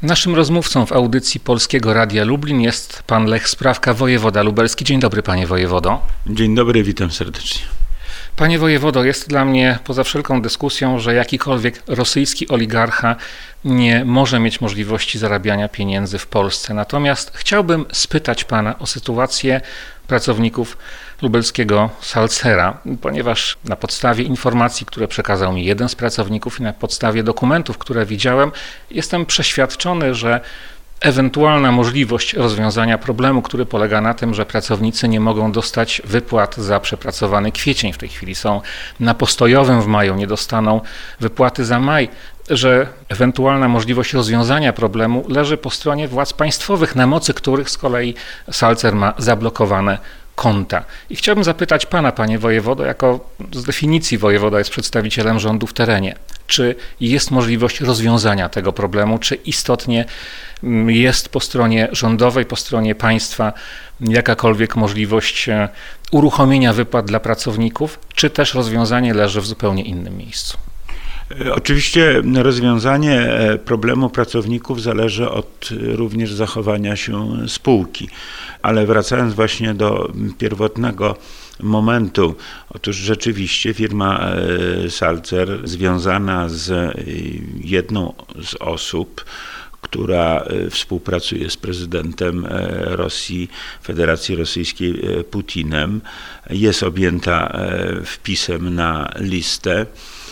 Naszym rozmówcą w audycji Polskiego Radia Lublin jest pan Lech Sprawka, wojewoda lubelski. Dzień dobry, panie wojewodo. Dzień dobry, witam serdecznie. Panie wojewodo, jest dla mnie poza wszelką dyskusją, że jakikolwiek rosyjski oligarcha nie może mieć możliwości zarabiania pieniędzy w Polsce. Natomiast chciałbym spytać pana o sytuację pracowników lubelskiego Salzera, ponieważ na podstawie informacji, które przekazał mi jeden z pracowników i na podstawie dokumentów, które widziałem, jestem przeświadczony, że ewentualna możliwość rozwiązania problemu, który polega na tym, że pracownicy nie mogą dostać wypłat za przepracowany kwiecień, w tej chwili są na postojowym w maju, nie dostaną wypłaty za maj, że ewentualna możliwość rozwiązania problemu leży po stronie władz państwowych, na mocy których z kolei Salzer ma zablokowane konta. I chciałbym zapytać pana, panie wojewodo, jako z definicji wojewoda jest przedstawicielem rządu w terenie, czy jest możliwość rozwiązania tego problemu, czy istotnie jest po stronie rządowej, po stronie państwa jakakolwiek możliwość uruchomienia wypłat dla pracowników, czy też rozwiązanie leży w zupełnie innym miejscu? Oczywiście rozwiązanie problemu pracowników zależy od również zachowania się spółki, ale wracając właśnie do pierwotnego momentu, otóż rzeczywiście firma Salzer związana z jedną z osób, która współpracuje z prezydentem Rosji, Federacji Rosyjskiej Putinem, jest objęta wpisem na listę.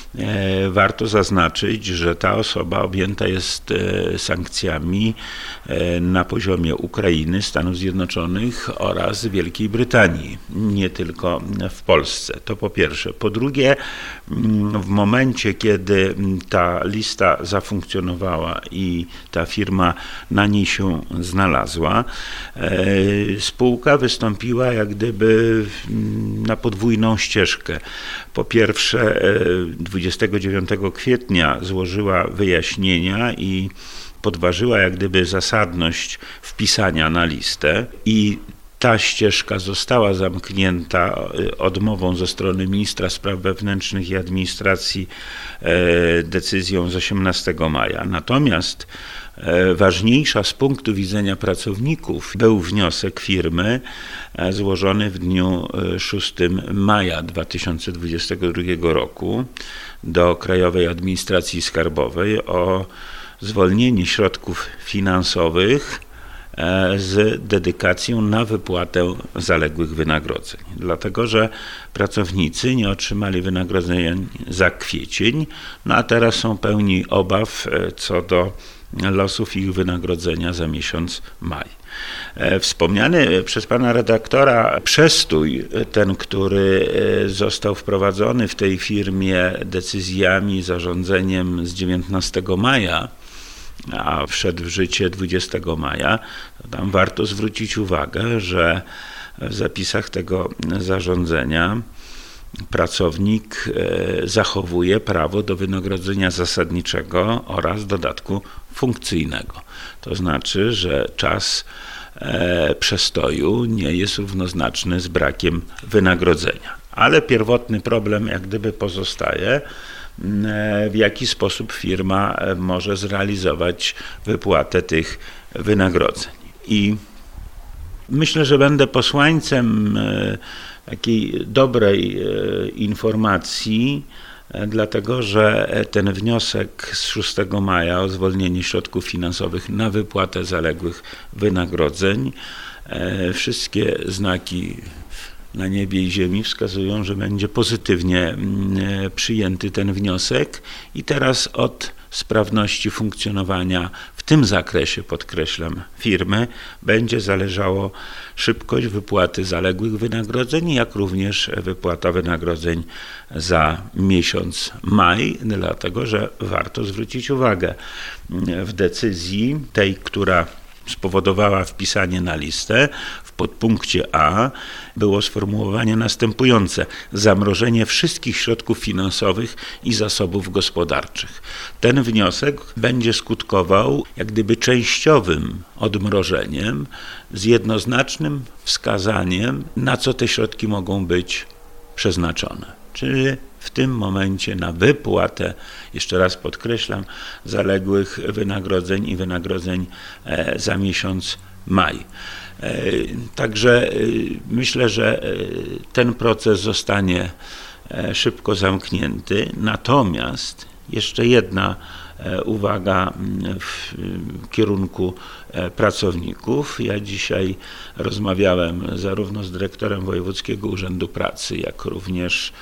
Warto zaznaczyć, że ta osoba objęta jest sankcjami na poziomie Ukrainy, Stanów Zjednoczonych oraz Wielkiej Brytanii, nie tylko w Polsce. To po pierwsze. Po drugie, w momencie, kiedy ta lista zafunkcjonowała i ta firma na niej się znalazła, spółka wystąpiła jak gdyby na podwójną ścieżkę. Po pierwsze, 29 kwietnia złożyła wyjaśnienia i podważyła jak gdyby zasadność wpisania na listę i ta ścieżka została zamknięta odmową ze strony ministra spraw wewnętrznych i administracji decyzją z 18 maja. Natomiast ważniejsza z punktu widzenia pracowników był wniosek firmy złożony w dniu 6 maja 2022 roku do Krajowej Administracji Skarbowej o zwolnienie środków finansowych z dedykacją na wypłatę zaległych wynagrodzeń. Dlatego, że pracownicy nie otrzymali wynagrodzeń za kwiecień, a teraz są pełni obaw co do losów ich wynagrodzenia za miesiąc maj. Wspomniany przez pana redaktora przestój, ten, który został wprowadzony w tej firmie decyzjami, zarządzeniem z 19 maja, a wszedł w życie 20 maja, tam warto zwrócić uwagę, że w zapisach tego zarządzenia pracownik zachowuje prawo do wynagrodzenia zasadniczego oraz dodatku funkcyjnego. To znaczy, że czas przestoju nie jest równoznaczny z brakiem wynagrodzenia. Ale pierwotny problem jak gdyby pozostaje, w jaki sposób firma może zrealizować wypłatę tych wynagrodzeń. I myślę, że będę posłańcem takiej dobrej informacji, dlatego że ten wniosek z 6 maja o zwolnienie środków finansowych na wypłatę zaległych wynagrodzeń, wszystkie znaki na niebie i ziemi wskazują, że będzie pozytywnie przyjęty ten wniosek i teraz od sprawności funkcjonowania w tym zakresie, podkreślam, firmy będzie zależało szybkość wypłaty zaległych wynagrodzeń, jak również wypłata wynagrodzeń za miesiąc maj, dlatego że warto zwrócić uwagę, w decyzji tej, która spowodowała wpisanie na listę, w podpunkcie A było sformułowanie następujące: zamrożenie wszystkich środków finansowych i zasobów gospodarczych. Ten wniosek będzie skutkował jak gdyby częściowym odmrożeniem z jednoznacznym wskazaniem, na co te środki mogą być przeznaczone. Czyli w tym momencie na wypłatę, jeszcze raz podkreślam, zaległych wynagrodzeń i wynagrodzeń za miesiąc maj. Także myślę, że ten proces zostanie szybko zamknięty. Natomiast jeszcze jedna uwaga w kierunku pracowników. Ja dzisiaj rozmawiałem zarówno z dyrektorem Wojewódzkiego Urzędu Pracy, jak również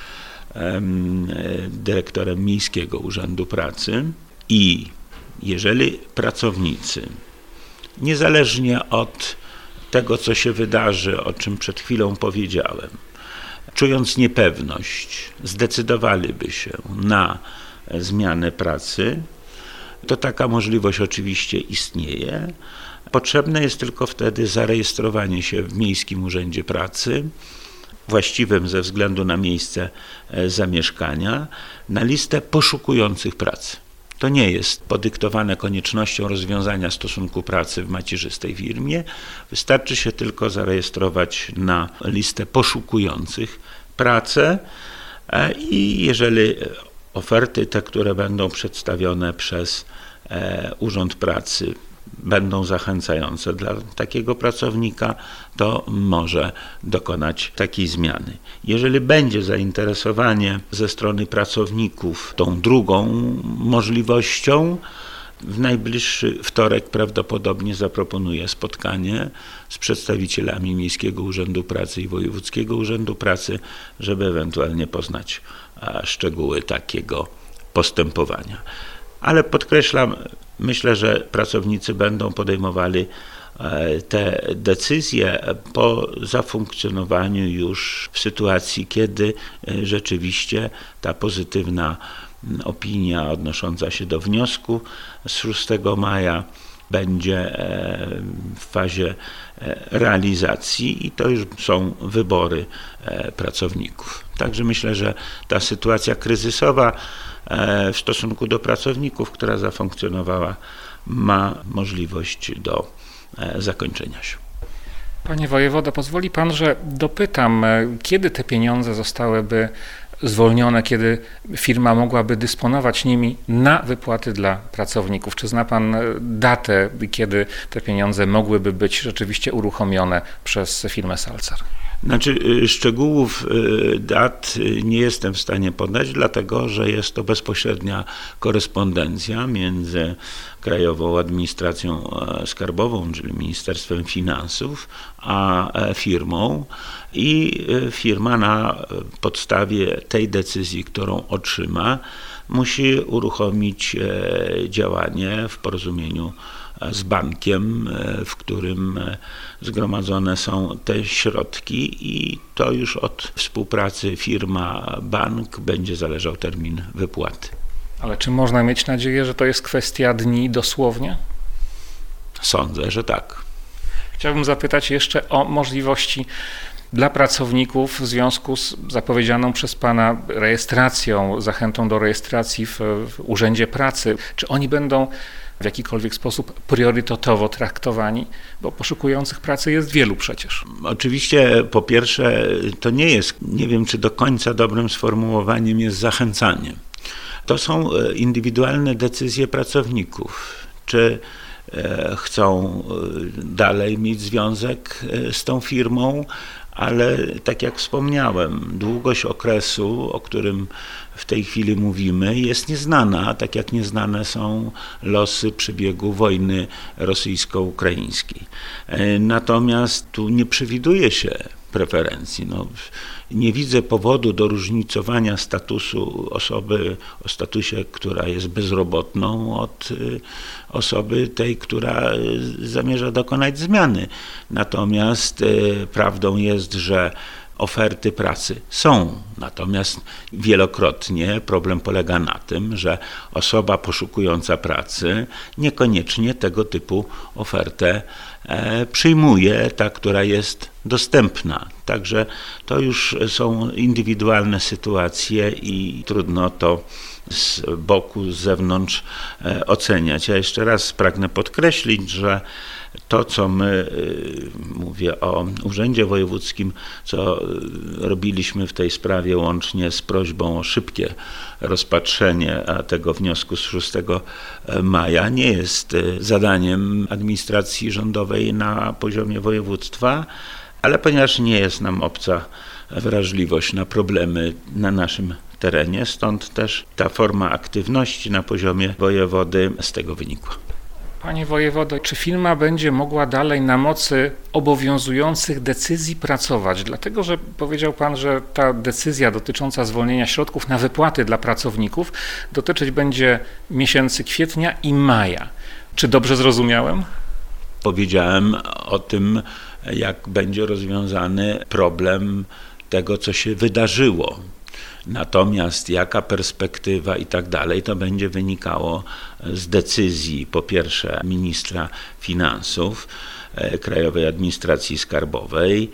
dyrektorem Miejskiego Urzędu Pracy i jeżeli pracownicy, niezależnie od tego, co się wydarzy, o czym przed chwilą powiedziałem, czując niepewność, zdecydowaliby się na zmianę pracy, to taka możliwość oczywiście istnieje. Potrzebne jest tylko wtedy zarejestrowanie się w Miejskim Urzędzie Pracy, właściwym ze względu na miejsce zamieszkania, na listę poszukujących pracy. To nie jest podyktowane koniecznością rozwiązania stosunku pracy w macierzystej firmie. Wystarczy się tylko zarejestrować na listę poszukujących pracę i jeżeli oferty te, które będą przedstawione przez Urząd Pracy, będą zachęcające dla takiego pracownika, to może dokonać takiej zmiany. Jeżeli będzie zainteresowanie ze strony pracowników tą drugą możliwością, w najbliższy wtorek prawdopodobnie zaproponuję spotkanie z przedstawicielami Miejskiego Urzędu Pracy i Wojewódzkiego Urzędu Pracy, żeby ewentualnie poznać szczegóły takiego postępowania. Ale podkreślam, myślę, że pracownicy będą podejmowali te decyzje po zafunkcjonowaniu już w sytuacji, kiedy rzeczywiście ta pozytywna opinia odnosząca się do wniosku z 6 maja będzie w fazie realizacji i to już są wybory pracowników. Także myślę, że ta sytuacja kryzysowa w stosunku do pracowników, która zafunkcjonowała, ma możliwość do zakończenia się. Panie wojewodo, pozwoli pan, że dopytam, kiedy te pieniądze zostałyby zwolnione, kiedy firma mogłaby dysponować nimi na wypłaty dla pracowników? Czy zna pan datę, kiedy te pieniądze mogłyby być rzeczywiście uruchomione przez firmę Salcar? Znaczy, szczegółów dat nie jestem w stanie podać, dlatego że jest to bezpośrednia korespondencja między Krajową Administracją Skarbową, czyli Ministerstwem Finansów, a firmą i firma na podstawie tej decyzji, którą otrzyma, musi uruchomić działanie w porozumieniu z bankiem, w którym zgromadzone są te środki i to już od współpracy firma-bank będzie zależał termin wypłaty. Ale czy można mieć nadzieję, że to jest kwestia dni dosłownie? Sądzę, że tak. Chciałbym zapytać jeszcze o możliwości dla pracowników w związku z zapowiedzianą przez pana rejestracją, zachętą do rejestracji w Urzędzie Pracy. Czy oni będą w jakikolwiek sposób priorytetowo traktowani? Bo poszukujących pracy jest wielu przecież. Oczywiście po pierwsze to nie jest, nie wiem czy do końca dobrym sformułowaniem jest zachęcanie. To są indywidualne decyzje pracowników. Czy chcą dalej mieć związek z tą firmą, ale tak jak wspomniałem, długość okresu, o którym w tej chwili mówimy, jest nieznana, tak jak nieznane są losy przebiegu wojny rosyjsko-ukraińskiej. Natomiast tu nie przewiduje się preferencji. Nie widzę powodu do różnicowania statusu osoby o statusie, która jest bezrobotną, od osoby tej, która zamierza dokonać zmiany. Natomiast prawdą jest, że oferty pracy są, natomiast wielokrotnie problem polega na tym, że osoba poszukująca pracy niekoniecznie tego typu ofertę przyjmuje, ta, która jest dostępna. Także to już są indywidualne sytuacje i trudno to z boku, z zewnątrz oceniać. Ja jeszcze raz pragnę podkreślić, że to, co my, mówię o Urzędzie Wojewódzkim, co robiliśmy w tej sprawie łącznie z prośbą o szybkie rozpatrzenie tego wniosku z 6 maja, nie jest zadaniem administracji rządowej na poziomie województwa, ale ponieważ nie jest nam obca wrażliwość na problemy na naszym terenie, stąd też ta forma aktywności na poziomie wojewody z tego wynikła. Panie wojewodo, czy firma będzie mogła dalej na mocy obowiązujących decyzji pracować? Dlatego, że powiedział pan, że ta decyzja dotycząca zwolnienia środków na wypłaty dla pracowników dotyczyć będzie miesięcy kwietnia i maja. Czy dobrze zrozumiałem? Powiedziałem o tym, jak będzie rozwiązany problem tego, co się wydarzyło. Natomiast jaka perspektywa i tak dalej, to będzie wynikało z decyzji po pierwsze ministra finansów, Krajowej Administracji Skarbowej,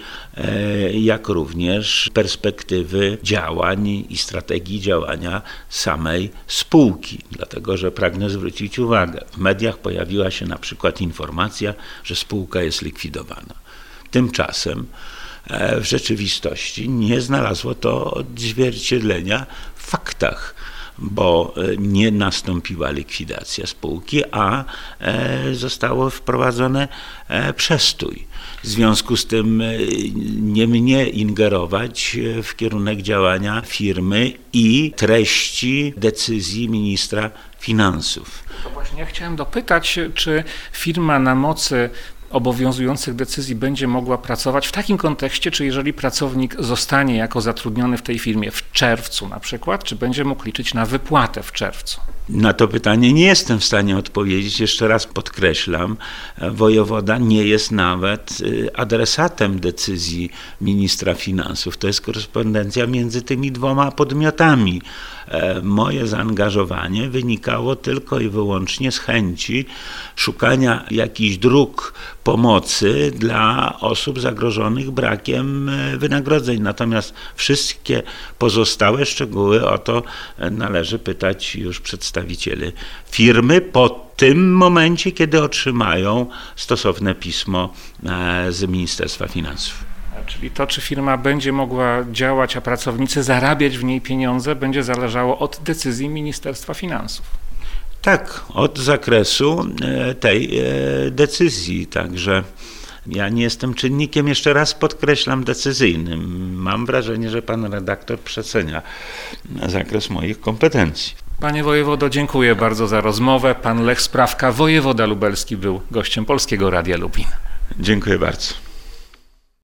jak również perspektywy działań i strategii działania samej spółki. Dlatego, że pragnę zwrócić uwagę, w mediach pojawiła się na przykład informacja, że spółka jest likwidowana. Tymczasem w rzeczywistości nie znalazło to odzwierciedlenia w faktach, bo nie nastąpiła likwidacja spółki, a zostało wprowadzone przestój. W związku z tym nie mnie ingerować w kierunek działania firmy i treści decyzji ministra finansów. To właśnie ja chciałem dopytać, czy firma na mocy obowiązujących decyzji będzie mogła pracować w takim kontekście, czy jeżeli pracownik zostanie jako zatrudniony w tej firmie w czerwcu na przykład, czy będzie mógł liczyć na wypłatę w czerwcu? Na to pytanie nie jestem w stanie odpowiedzieć. Jeszcze raz podkreślam, wojewoda nie jest nawet adresatem decyzji ministra finansów. To jest korespondencja między tymi dwoma podmiotami. Moje zaangażowanie wynikało tylko i wyłącznie z chęci szukania jakichś dróg pomocy dla osób zagrożonych brakiem wynagrodzeń. Natomiast wszystkie pozostałe szczegóły o to należy pytać już przedstawicieli firmy po tym momencie, kiedy otrzymają stosowne pismo z Ministerstwa Finansów. Czyli to, czy firma będzie mogła działać, a pracownicy zarabiać w niej pieniądze, będzie zależało od decyzji Ministerstwa Finansów. Tak, od zakresu tej decyzji. Także ja nie jestem czynnikiem, jeszcze raz podkreślam, decyzyjnym. Mam wrażenie, że pan redaktor przecenia zakres moich kompetencji. Panie wojewodo, dziękuję bardzo za rozmowę. Pan Lech Sprawka, wojewoda lubelski, był gościem Polskiego Radia Lublin. Dziękuję bardzo.